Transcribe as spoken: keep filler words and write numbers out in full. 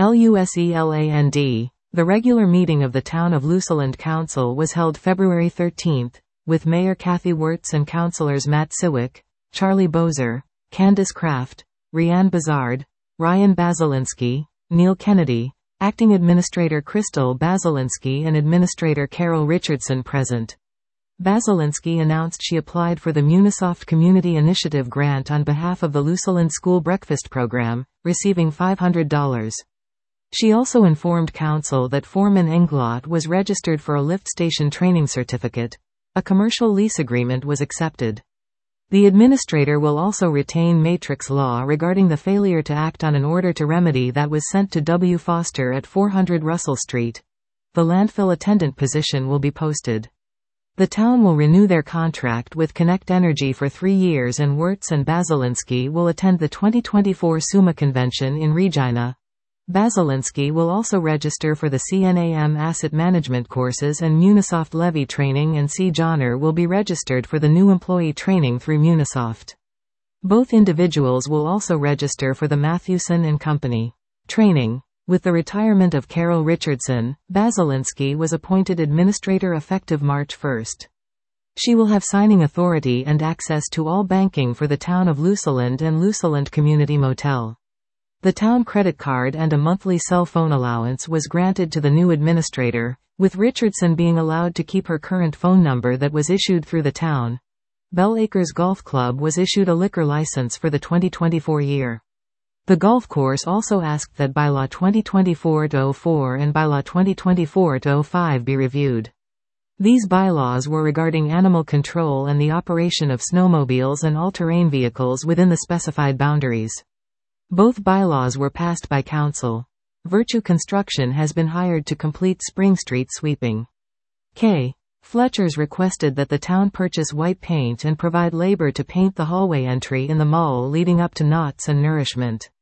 LUSELAND. The regular meeting of the Town of Luseland Council was held February thirteenth, with Mayor Kathy Wirtz and councillors Matt Siwick, Charlie Bozer, Candace Kraft, Rianne Bazard, Ryan Basilinski, Neil Kennedy, Acting Administrator Crystal Basilinski and Administrator Carol Richardson present. Basilinski announced she applied for the Munisoft Community Initiative grant on behalf of the Luseland School Breakfast Program, receiving five hundred dollars. She also informed Council that Foreman Englot was registered for a lift station training certificate. A commercial lease agreement was accepted. The administrator will also retain matrix law regarding the failure to act on an order to remedy that was sent to W. Foster at four hundred Russell Street. The landfill attendant position will be posted. The town will renew their contract with Connect Energy for three years and Wirtz and Basilinski will attend the twenty twenty-four SUMA convention in Regina. Basilinski will also register for the C N A M asset management courses and Munisoft levy training, and C. Johnner will be registered for the new employee training through Munisoft. Both individuals will also register for the Mathewson and Company training. With the retirement of Carol Richardson, Basilinski was appointed administrator effective March first. She will have signing authority and access to all banking for the town of Luseland and Luseland Community Motel. The town credit card and a monthly cell phone allowance was granted to the new administrator, with Richardson being allowed to keep her current phone number that was issued through the town. Bell Acres Golf Club was issued a liquor license for the twenty twenty-four year. The golf course also asked that Bylaw twenty twenty-four dash oh four and Bylaw twenty twenty-four dash oh five be reviewed. These bylaws were regarding animal control and the operation of snowmobiles and all-terrain vehicles within the specified boundaries. Both bylaws were passed by Council. Virtue Construction has been hired to complete Spring Street sweeping. K. Fletcher's requested that the town purchase white paint and provide labor to paint the hallway entry in the mall leading up to Knott's and Nourishment.